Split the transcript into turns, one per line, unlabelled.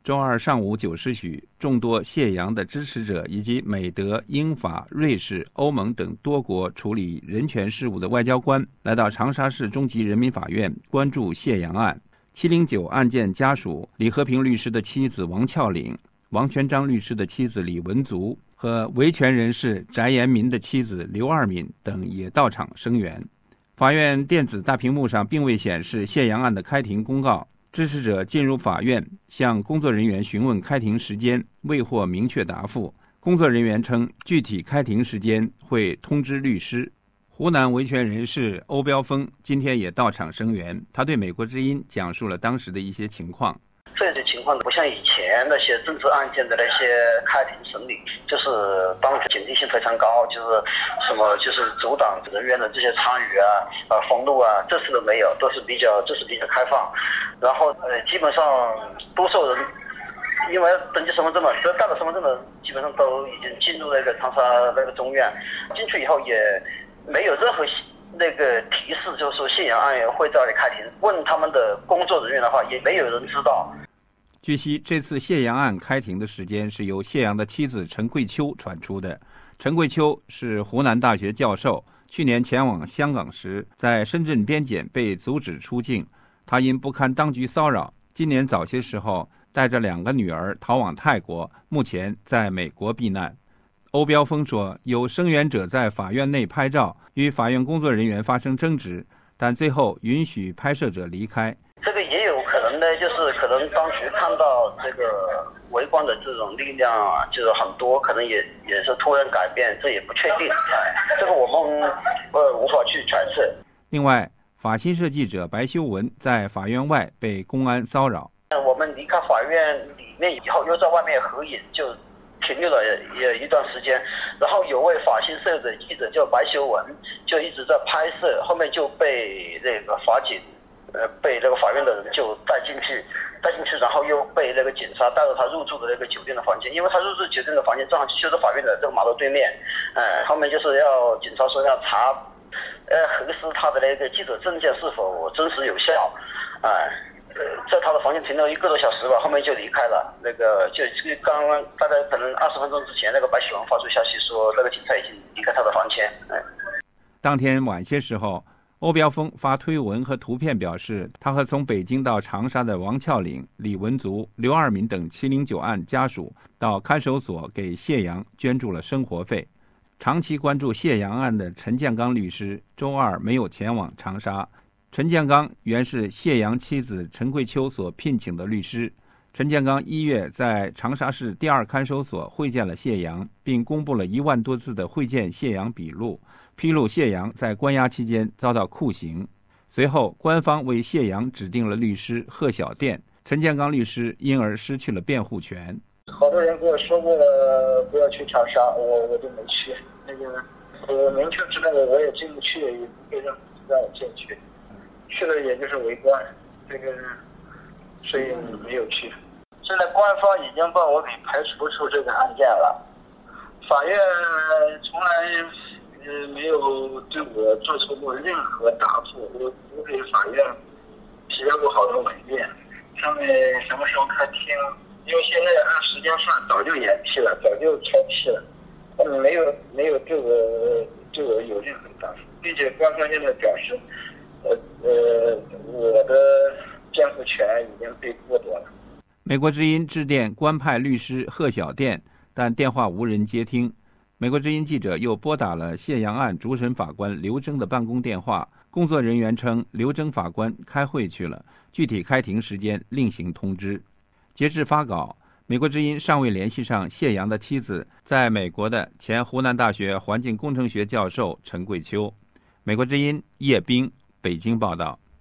周二上午9时许，众多谢阳的支持者以及美德、英法、瑞士、欧盟等多国处理人权事务的外交官来到长沙市中级人民法院关注谢阳案。709案件家属李和平律师的妻子王峭岭、王全璋律师的妻子李文足和维权人士翟延民的妻子刘二敏等也到场声援。法院电子大屏幕上并未显示谢阳案的开庭公告，支持者进入法院向工作人员询问开庭时间，未获明确答复。工作人员称，具体开庭时间会通知律师。湖南维权人士欧标峰今天也到场声援，他对美国之音讲述了当时的一些情况。
这些情况不像以前那些政治案件的那些开庭审理，就是当时警惕性非常高，就是什么就是阻挡人员的这些参与封路这次都没有，这是比较开放。然后基本上多数人因为登记身份证嘛，只要带了身份证的基本上都已经进入那个长沙那个中院，进去以后也没有任何那个提示，就是说谢阳案会在那里开庭。问他们的工作人员的话，也没有人知道。
据悉，这次谢阳案开庭的时间是由谢阳的妻子陈桂秋传出的。陈桂秋是湖南大学教授，去年前往香港时，在深圳边检被阻止出境。他因不堪当局骚扰，今年早些时候带着2个女儿逃往泰国，目前在美国避难。欧标峰说，有声援者在法院内拍照，与法院工作人员发生争执，但最后允许拍摄者离开。
这个也有可能呢，就是可能当局看到这个围观的这种力量就是很多，可能也是突然改变，这也不确定。这个我们无法去揣测。
另外，法新社记者白修文在法院外被公安骚扰。
我们离开法院里面以后，又在外面合影，就停留了也一段时间。然后有位法新社的记者叫白修文，就一直在拍摄，后面就被那个法警被那个法院的人就带进去，然后又被那个警察带到他入住的那个酒店的房间，因为他入住酒店的房间正好就在法院的这个马路对面。后面就是要警察说要查核实他的那个记者证件是否真实有效。在他的房间停留1个多小时吧，后面就离开了。那个就刚刚大概可能20分钟之前，那个白喜文发出消息说，那个警察已经离开他的房间。
当天晚些时候，欧标峰发推文和图片表示，他和从北京到长沙的王峭岭、李文足、刘二敏等709案家属到看守所给谢阳捐助了生活费。长期关注谢阳案的陈建刚律师周二没有前往长沙。陈建刚原是谢阳妻子陈桂秋所聘请的律师。陈建刚1月在长沙市第2看守所会见了谢阳，并公布了1万多字的会见谢阳笔录，披露谢阳在关押期间遭到酷刑。随后，官方为谢阳指定了律师贺小电，陈建刚律师因而失去了辩护权。
好多人跟我说过不要去长沙，我就没去。那个我明确知道我也进不去，也不会让我进去。去了也就是围观，所以没有去。现在官方已经把我给排除出这个案件了，法院从来没有对我做出过任何答复。我给法院提交过好多文件，他们什么时候开庭？因为现在按时间算，早就延期了，早就超期了。他们没有对我有任何答复，并且官方现在表示，我的辩护权已经被剥夺了。
美国之音致电官派律师贺小电，但电话无人接听。美国之音记者又拨打了谢阳案主审法官刘征的办公电话，工作人员称刘征法官开会去了，具体开庭时间另行通知。截至发稿，美国之音尚未联系上谢阳的妻子在美国的前湖南大学环境工程学教授陈桂秋。美国之音叶冰北京报道。